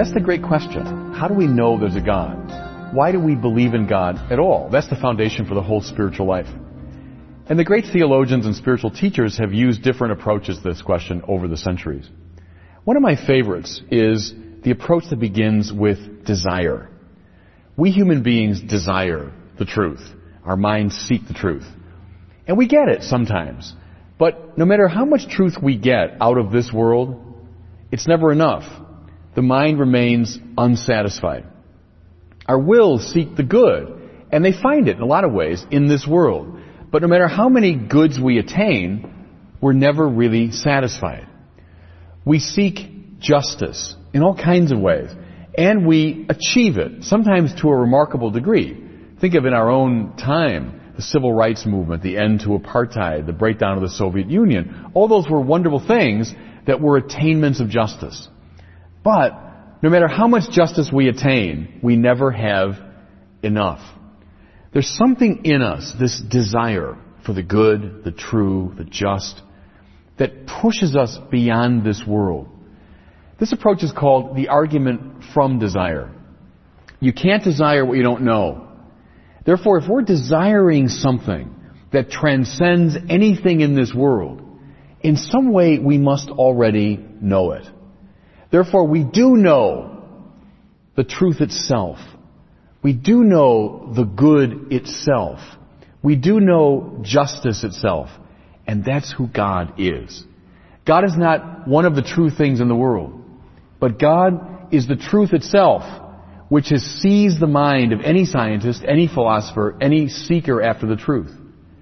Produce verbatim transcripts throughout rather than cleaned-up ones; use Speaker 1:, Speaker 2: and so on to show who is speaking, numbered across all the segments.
Speaker 1: That's the great question. How do we know there's a God? Why do we believe in God at all? That's the foundation for the whole spiritual life. And the great theologians and spiritual teachers have used different approaches to this question over the centuries. One of my favorites is the approach that begins with desire. We human beings desire the truth. Our minds seek the truth. And we get it sometimes. But no matter how much truth we get out of this world, it's never enough. The mind remains unsatisfied. Our wills seek the good, and they find it in a lot of ways in this world. But no matter how many goods we attain, we're never really satisfied. We seek justice in all kinds of ways, and we achieve it, sometimes to a remarkable degree. Think of in our own time, the civil rights movement, the end to apartheid, the breakdown of the Soviet Union. All those were wonderful things that were attainments of justice. But no matter how much justice we attain, we never have enough. There's something in us, this desire for the good, the true, the just, that pushes us beyond this world. This approach is called the argument from desire. You can't desire what you don't know. Therefore, if we're desiring something that transcends anything in this world, in some way we must already know it. Therefore, we do know the truth itself. We do know the good itself. We do know justice itself. And that's who God is. God is not one of the true things in the world. But God is the truth itself, which has seized the mind of any scientist, any philosopher, any seeker after the truth.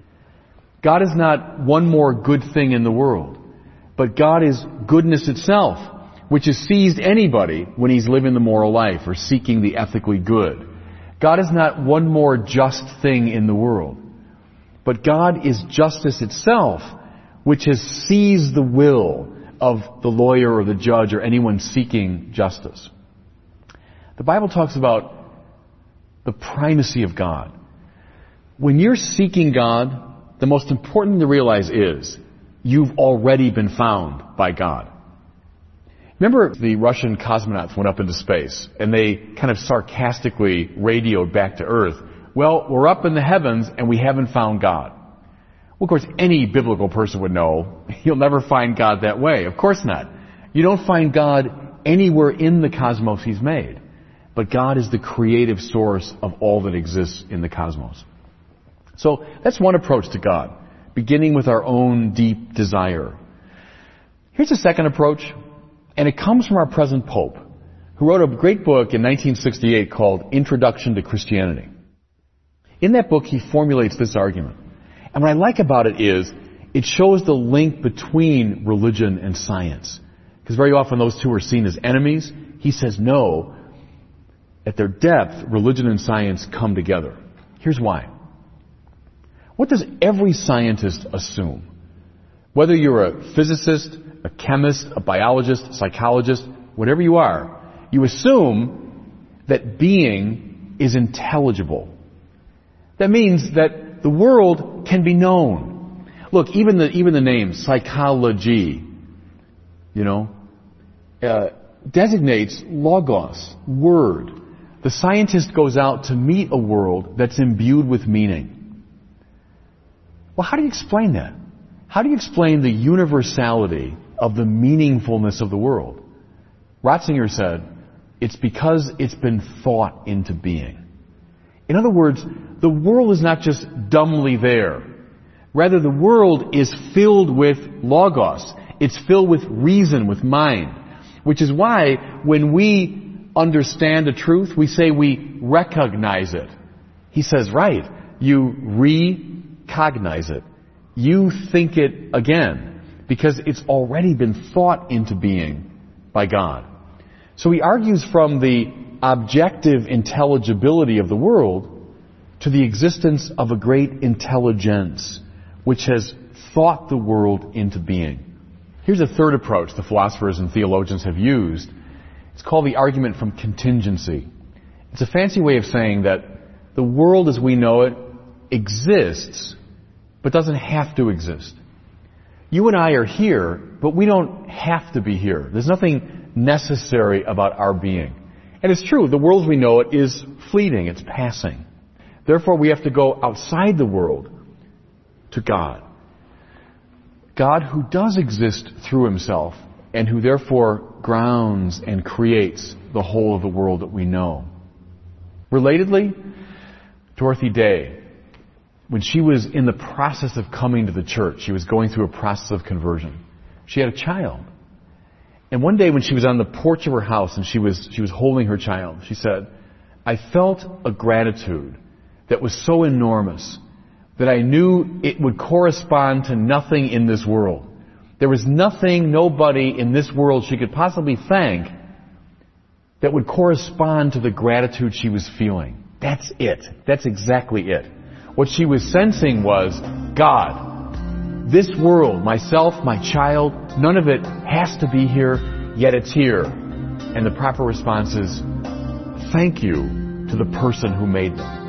Speaker 1: God is not one more good thing in the world. But God is goodness itself, which has seized anybody when he's living the moral life or seeking the ethically good. God is not one more just thing in the world. But God is justice itself, which has seized the will of the lawyer or the judge or anyone seeking justice. The Bible talks about the primacy of God. When you're seeking God, the most important thing to realize is you've already been found by God. Remember the Russian cosmonauts went up into space and they kind of sarcastically radioed back to Earth, well, we're up in the heavens and we haven't found God. Well, of course, any biblical person would know you'll never find God that way. Of course not. You don't find God anywhere in the cosmos he's made. But God is the creative source of all that exists in the cosmos. So that's one approach to God, beginning with our own deep desire. Here's a second approach. And it comes from our present Pope, who wrote a great book in nineteen sixty-eight called Introduction to Christianity. In that book, he formulates this argument. And what I like about it is, it shows the link between religion and science. Because very often those two are seen as enemies. He says, no, at their depth, religion and science come together. Here's why. What does every scientist assume? Whether you're a physicist, a chemist, a biologist, a psychologist, whatever you are, you assume that being is intelligible. That means that the world can be known. Look, even the even the name psychology, you know, uh, designates logos, word. The scientist goes out to meet a world that's imbued with meaning. Well, how do you explain that? How do you explain the universality of the meaningfulness of the world? Ratzinger said, it's because it's been thought into being. In other words, the world is not just dumbly there. Rather, the world is filled with logos. It's filled with reason, with mind. Which is why when we understand a truth, we say we recognize it. He says, right, you recognize it. You think it again, because it's already been thought into being by God. So he argues from the objective intelligibility of the world to the existence of a great intelligence, which has thought the world into being. Here's a third approach the philosophers and theologians have used. It's called the argument from contingency. It's a fancy way of saying that the world as we know it exists, but doesn't have to exist. You and I are here, but we don't have to be here. There's nothing necessary about our being. And it's true, the world as we know it is fleeting, it's passing. Therefore, we have to go outside the world to God. God who does exist through himself and who therefore grounds and creates the whole of the world that we know. Relatedly, Dorothy Day, when she was in the process of coming to the church, she was going through a process of conversion. She had a child. And one day when she was on the porch of her house and she was, she was holding her child, she said, I felt a gratitude that was so enormous that I knew it would correspond to nothing in this world. There was nothing, nobody in this world she could possibly thank that would correspond to the gratitude she was feeling. That's it. That's exactly it. What she was sensing was, God, this world, myself, my child, none of it has to be here, yet it's here. And the proper response is, thank you to the person who made them.